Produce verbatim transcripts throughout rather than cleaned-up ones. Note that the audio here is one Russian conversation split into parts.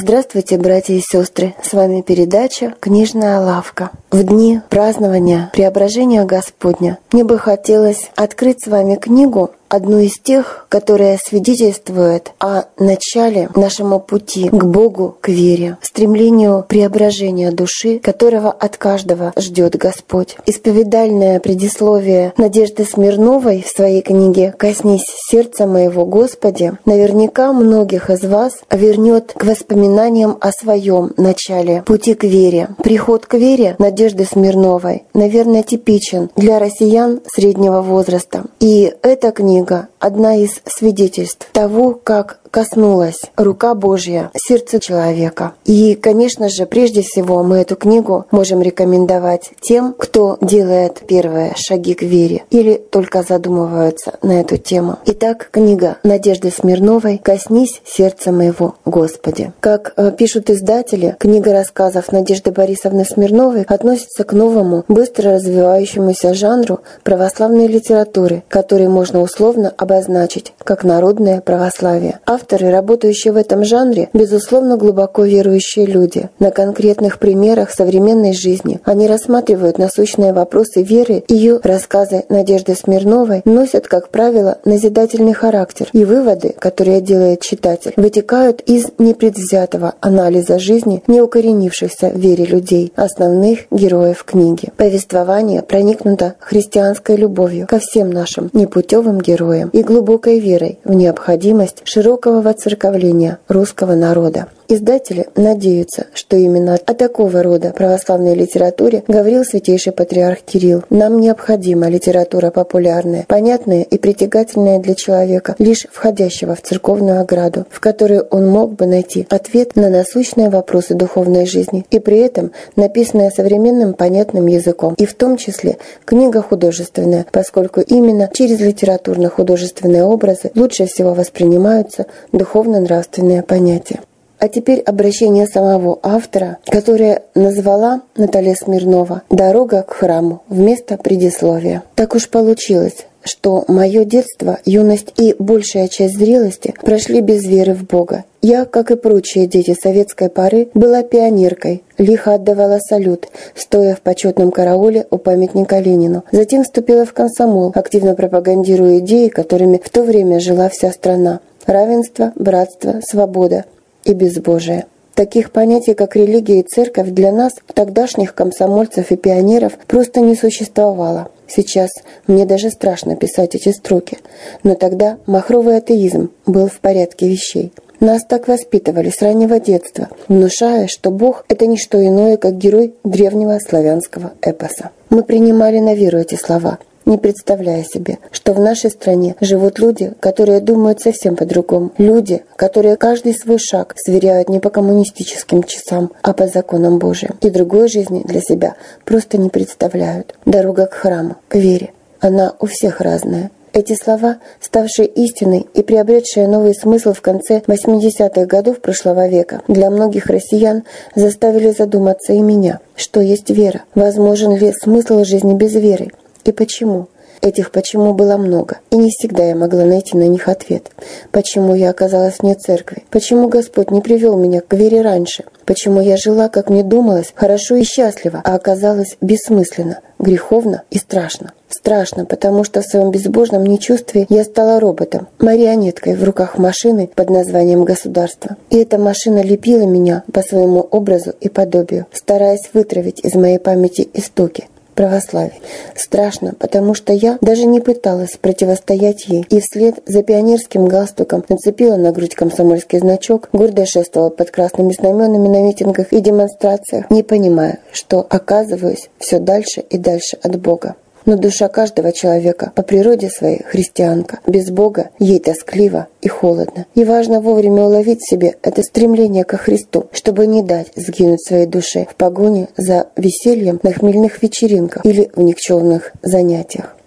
Здравствуйте, братья и сестры! С вами передача «Книжная лавка». В дни празднования Преображения Господня мне бы хотелось открыть с вами книгу, одну из тех, которая свидетельствует о начале нашему пути к Богу, к вере, стремлению преображения души, которого от каждого ждет Господь. Исповедальное предисловие Надежды Смирновой в своей книге «Коснись сердца моего, Господи» наверняка многих из вас вернет к воспоминаниям о своем начале пути к вере. Приход к вере Надежды Смирновой, наверное, типичен для россиян среднего возраста. И эта книга одна из свидетельств того, как коснулась рука Божья сердца человека. И, конечно же, прежде всего мы эту книгу можем рекомендовать тем, кто делает первые шаги к вере или только задумываются на эту тему. Итак, книга Надежды Смирновой «Коснись сердца моего, Господи». Как э, пишут издатели, книга рассказов Надежды Борисовны Смирновой относится к новому, быстро развивающемуся жанру православной литературы, который можно условно обозначить как народное православие. Авторы, работающие в этом жанре, безусловно, глубоко верующие люди. На конкретных примерах современной жизни они рассматривают насущные вопросы веры. Ее рассказы Надежды Смирновой носят, как правило, назидательный характер, и выводы, которые делает читатель, вытекают из непредвзятого анализа жизни не укоренившихся в вере людей, основных героев книги. Повествование проникнуто христианской любовью ко всем нашим непутевым героям и глубокой верой в необходимость широкого воцерковления русского народа. Издатели надеются, что именно о такого рода православной литературе говорил святейший патриарх Кирилл. Нам необходима литература популярная, понятная и притягательная для человека, лишь входящего в церковную ограду, в которой он мог бы найти ответ на насущные вопросы духовной жизни, и при этом написанная современным понятным языком, и в том числе книга художественная, поскольку именно через литературно-художественные образы лучше всего воспринимаются духовно-нравственные понятия. А теперь обращение самого автора, которое назвала Наталья Смирнова «Дорога к храму» вместо предисловия. Так уж получилось, что мое детство, юность и большая часть зрелости прошли без веры в Бога. Я, как и прочие дети советской поры, была пионеркой, лихо отдавала салют, стоя в почетном карауле у памятника Ленину. Затем вступила в комсомол, активно пропагандируя идеи, которыми в то время жила вся страна. Равенство, братство, свобода и безбожие. Таких понятий, как религия и церковь, для нас, тогдашних комсомольцев и пионеров, просто не существовало. Сейчас мне даже страшно писать эти строки. Но тогда махровый атеизм был в порядке вещей. Нас так воспитывали с раннего детства, внушая, что Бог — это не что иное, как герой древнего славянского эпоса. Мы принимали на веру эти слова, не представляя себе, что в нашей стране живут люди, которые думают совсем по-другому. Люди, которые каждый свой шаг сверяют не по коммунистическим часам, а по законам Божьим. И другой жизни для себя просто не представляют. Дорога к храму, к вере. Она у всех разная. Эти слова, ставшие истиной и приобретшие новый смысл в конце восьмидесятых годов прошлого века, для многих россиян заставили задуматься и меня, что есть вера, возможен ли смысл жизни без веры. И почему? Этих «почему» было много, и не всегда я могла найти на них ответ. Почему я оказалась вне церкви? Почему Господь не привел меня к вере раньше? Почему я жила, как мне думалось, хорошо и счастливо, а оказалась бессмысленно, греховно и страшно? Страшно, потому что в своем безбожном нечувстве я стала роботом, марионеткой в руках машины под названием «государство». И эта машина лепила меня по своему образу и подобию, стараясь вытравить из моей памяти истоки православия. Страшно, потому что я даже не пыталась противостоять ей, и вслед за пионерским галстуком нацепила на грудь комсомольский значок, гордо шествовала под красными знаменами на митингах и демонстрациях, не понимая, что оказываюсь все дальше и дальше от Бога. Но душа каждого человека по природе своей христианка. Без Бога ей тоскливо и холодно. И важно вовремя уловить в себе это стремление ко Христу, чтобы не дать сгинуть своей душе в погоне за весельем на хмельных вечеринках или в никчемных занятиях.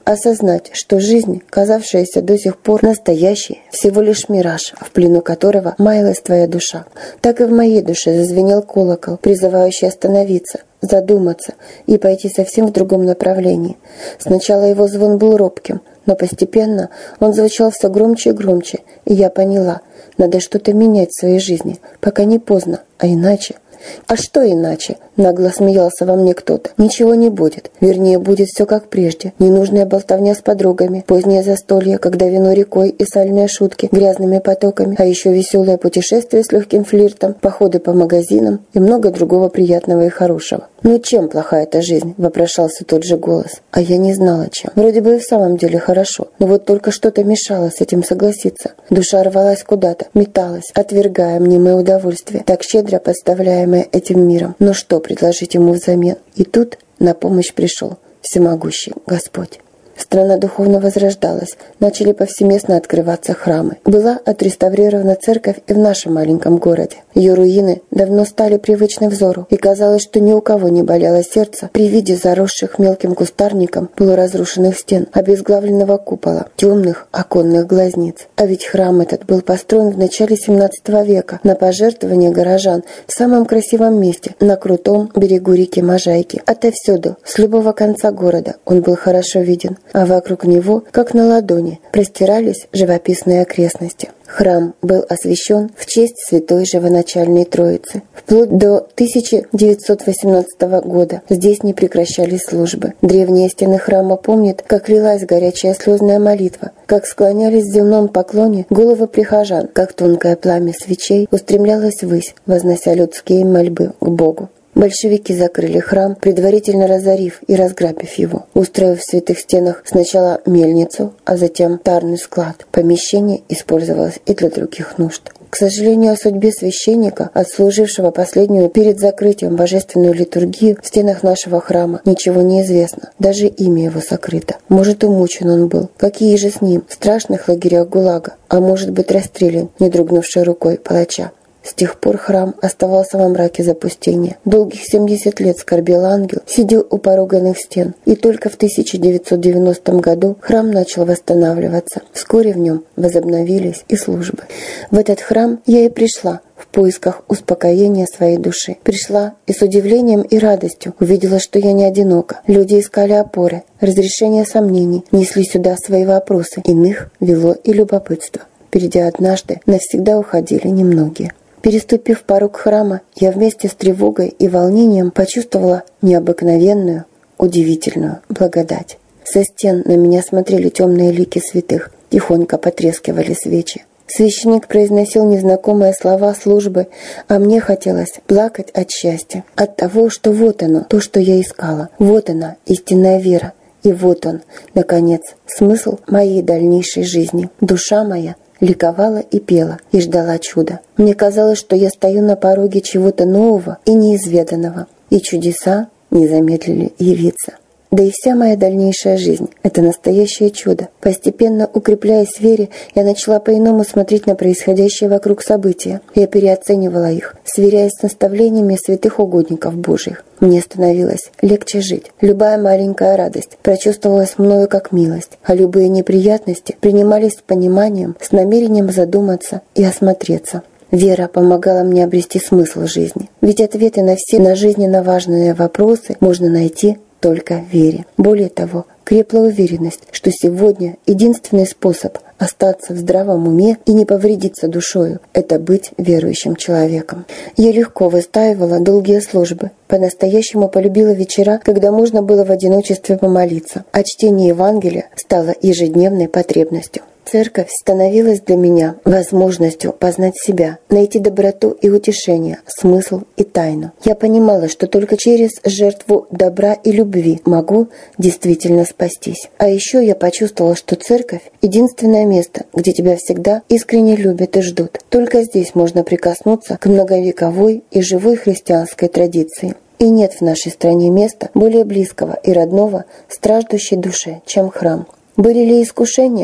осознать, что жизнь, казавшаяся до сих пор настоящей, всего лишь мираж, в плену которого маялась твоя душа. Так и в моей душе зазвенел колокол, призывающий остановиться, задуматься и пойти совсем в другом направлении. Сначала его звон был робким, но постепенно он звучал все громче и громче, и я поняла, надо что-то менять в своей жизни, пока не поздно, а иначе... «А что иначе?» – нагло смеялся во мне кто-то. «Ничего не будет. Вернее, будет все как прежде. Ненужная болтовня с подругами, позднее застолье, когда вино рекой и сальные шутки грязными потоками, а еще веселое путешествие с легким флиртом, походы по магазинам и много другого приятного и хорошего». «Ну чем плоха эта жизнь?» – вопрошался тот же голос. А я не знала, чем. Вроде бы и в самом деле хорошо, но вот только что-то мешало с этим согласиться. Душа рвалась куда-то, металась, отвергая мнимое удовольствие, так щедро подставляемое этим миром. Но что предложить ему взамен? И тут на помощь пришел всемогущий Господь. Страна духовно возрождалась, начали повсеместно открываться храмы. Была отреставрирована церковь и в нашем маленьком городе. Ее руины давно стали привычны взору, и казалось, что ни у кого не болело сердце при виде заросших мелким кустарником полуразрушенных стен, обезглавленного купола, темных оконных глазниц. А ведь храм этот был построен в начале семнадцатого века на пожертвование горожан в самом красивом месте, на крутом берегу реки Можайки. Отовсюду, с любого конца города, он был хорошо виден, а вокруг него, как на ладони, простирались живописные окрестности. Храм был освящен в честь Святой Живоначальной Троицы. Вплоть до тысяча девятьсот восемнадцатого года здесь не прекращались службы. Древние стены храма помнят, как лилась горячая слезная молитва, как склонялись в земном поклоне головы прихожан, как тонкое пламя свечей устремлялось ввысь, вознося людские мольбы к Богу. Большевики закрыли храм, предварительно разорив и разграбив его, устроив в святых стенах сначала мельницу, а затем тарный склад. Помещение использовалось и для других нужд. К сожалению, о судьбе священника, отслужившего последнюю перед закрытием божественную литургию в стенах нашего храма, ничего не известно. Даже имя его сокрыто. Может, умучен он был, какие же с ним, в страшных лагерях ГУЛАГа, а может быть расстрелян, не дрогнувшей рукой палача. С тех пор храм оставался во мраке запустения. Долгих семьдесят лет скорбел ангел, сидя у пороганых стен. И только в тысяча девятьсот девяностом году храм начал восстанавливаться. Вскоре в нем возобновились и службы. В этот храм я и пришла в поисках успокоения своей души. Пришла и с удивлением и радостью увидела, что я не одинока. Люди искали опоры, разрешения сомнений, несли сюда свои вопросы. Иных вело и любопытство. Впереди однажды навсегда уходили немногие. Переступив порог храма, я вместе с тревогой и волнением почувствовала необыкновенную, удивительную благодать. Со стен на меня смотрели темные лики святых, тихонько потрескивали свечи. Священник произносил незнакомые слова службы, а мне хотелось плакать от счастья, от того, что вот оно, то, что я искала, вот она, истинная вера, и вот он, наконец, смысл моей дальнейшей жизни. Душа моя ликовала и пела, и ждала чуда. Мне казалось, что я стою на пороге чего-то нового и неизведанного, и чудеса не замедлили явиться. Да и вся моя дальнейшая жизнь – это настоящее чудо. Постепенно укрепляясь в вере, я начала по-иному смотреть на происходящее вокруг события. Я переоценивала их, сверяясь с наставлениями святых угодников Божьих. Мне становилось легче жить. Любая маленькая радость прочувствовалась мною как милость, а любые неприятности принимались с пониманием, с намерением задуматься и осмотреться. Вера помогала мне обрести смысл жизни. Ведь ответы на все на жизненно важные вопросы можно найти только в вере. Более того, крепла уверенность, что сегодня единственный способ остаться в здравом уме и не повредиться душою – это быть верующим человеком. Я легко выстаивала долгие службы. По-настоящему полюбила вечера, когда можно было в одиночестве помолиться, а чтение Евангелия стало ежедневной потребностью. Церковь становилась для меня возможностью познать себя, найти доброту и утешение, смысл и тайну. Я понимала, что только через жертву добра и любви могу действительно спастись. А еще я почувствовала, что церковь – единственное место, где тебя всегда искренне любят и ждут. Только здесь можно прикоснуться к многовековой и живой христианской традиции. И нет в нашей стране места более близкого и родного страждущей душе, чем храм. Были ли искушения?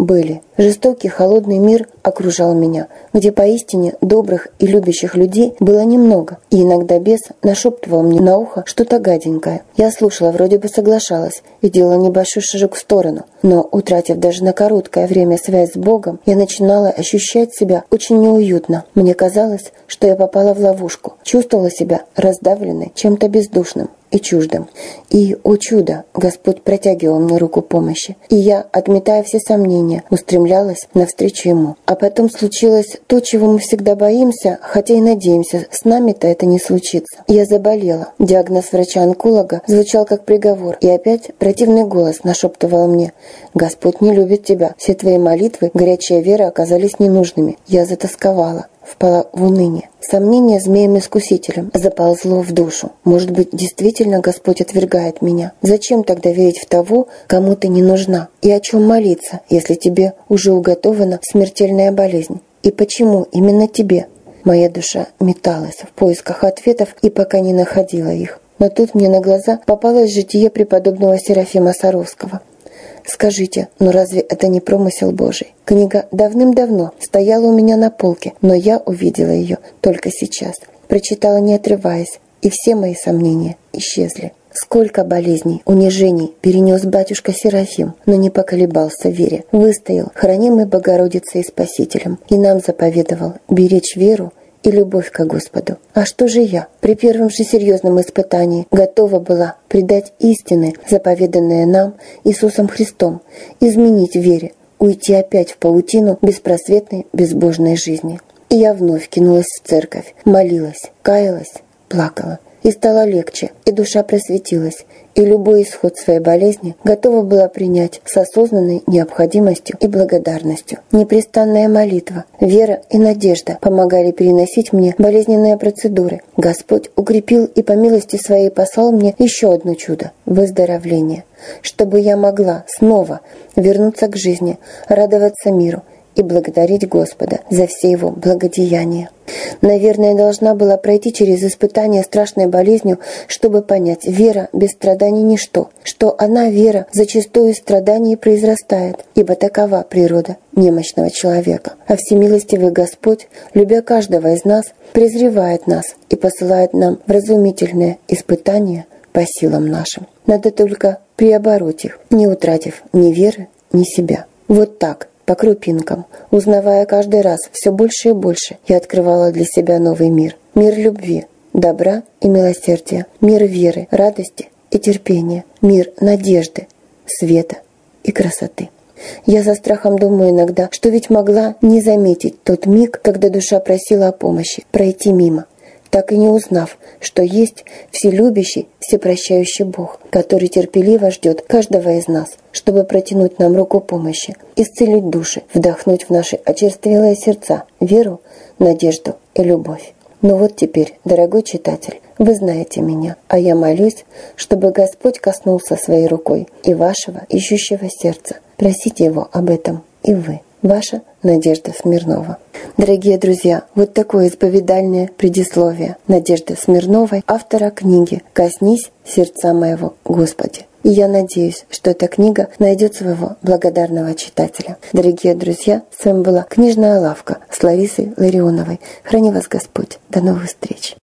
были. Жестокий, холодный мир окружал меня, где поистине добрых и любящих людей было немного, и иногда бес нашептывал мне на ухо что-то гаденькое. Я слушала, вроде бы соглашалась и делала небольшой шажок в сторону, но, утратив даже на короткое время связь с Богом, я начинала ощущать себя очень неуютно. Мне казалось, что я попала в ловушку, чувствовала себя раздавленной чем-то бездушным и чуждым. И, о чудо, Господь протягивал мне руку помощи, и я, отметая все сомнения, устремлялась навстречу Ему. А потом случилось то, чего мы всегда боимся, хотя и надеемся, с нами-то это не случится. Я заболела. Диагноз врача-онколога звучал как приговор, и опять противный голос нашептывал мне: «Господь не любит тебя, все твои молитвы, горячая вера оказались ненужными». Я затосковала, впала в уныние. Сомнение змеем-искусителем заползло в душу. Может быть, действительно Господь отвергает меня? Зачем тогда верить в того, кому ты не нужна? И о чем молиться, если тебе уже уготована смертельная болезнь? И почему именно тебе? Моя душа металась в поисках ответов и пока не находила их. Но тут мне на глаза попалось житие преподобного Серафима Саровского. Скажите, но разве это не промысел Божий? Книга давным-давно стояла у меня на полке, но я увидела ее только сейчас. Прочитала, не отрываясь, и все мои сомнения исчезли. Сколько болезней, унижений перенес батюшка Серафим, но не поколебался в вере. Выстоял, хранимый Богородицей и Спасителем, и нам заповедовал беречь веру и любовь к Господу. А что же я? При первом же серьезном испытании готова была предать истины, заповеданные нам Иисусом Христом, изменить в вере, уйти опять в паутину беспросветной, безбожной жизни. И я вновь кинулась в церковь, молилась, каялась, плакала. И стало легче, и душа просветилась, и любой исход своей болезни готова была принять с осознанной необходимостью и благодарностью. Непрестанная молитва, вера и надежда помогали переносить мне болезненные процедуры. Господь укрепил и по милости своей послал мне еще одно чудо – выздоровление, чтобы я могла снова вернуться к жизни, радоваться миру и благодарить Господа за все Его благодеяния. Наверное, я должна была пройти через испытание страшной болезнью, чтобы понять, вера без страданий ничто, что она, вера, зачастую из страданий произрастает, ибо такова природа немощного человека. А всемилостивый Господь, любя каждого из нас, презревает нас и посылает нам вразумительные испытания по силам нашим. Надо только преобороть их, не утратив ни веры, ни себя. Вот так. По крупинкам, узнавая каждый раз все больше и больше, я открывала для себя новый мир. Мир любви, добра и милосердия. Мир веры, радости и терпения. Мир надежды, света и красоты. Я со страхом думаю иногда, что ведь могла не заметить тот миг, когда душа просила о помощи, пройти мимо, так и не узнав, что есть вселюбящий, всепрощающий Бог, который терпеливо ждет каждого из нас, чтобы протянуть нам руку помощи, исцелить души, вдохнуть в наши очерствелые сердца веру, надежду и любовь. Но вот теперь, дорогой читатель, вы знаете меня, а я молюсь, чтобы Господь коснулся своей рукой и вашего ищущего сердца. Просите Его об этом и вы. Ваша Надежда Смирнова. Дорогие друзья, вот такое исповедальное предисловие Надежды Смирновой, автора книги «Коснись сердца моего, Господи». И я надеюсь, что эта книга найдет своего благодарного читателя. Дорогие друзья, с вами была Книжная лавка с Ларисой Ларионовой. Храни вас Господь. До новых встреч.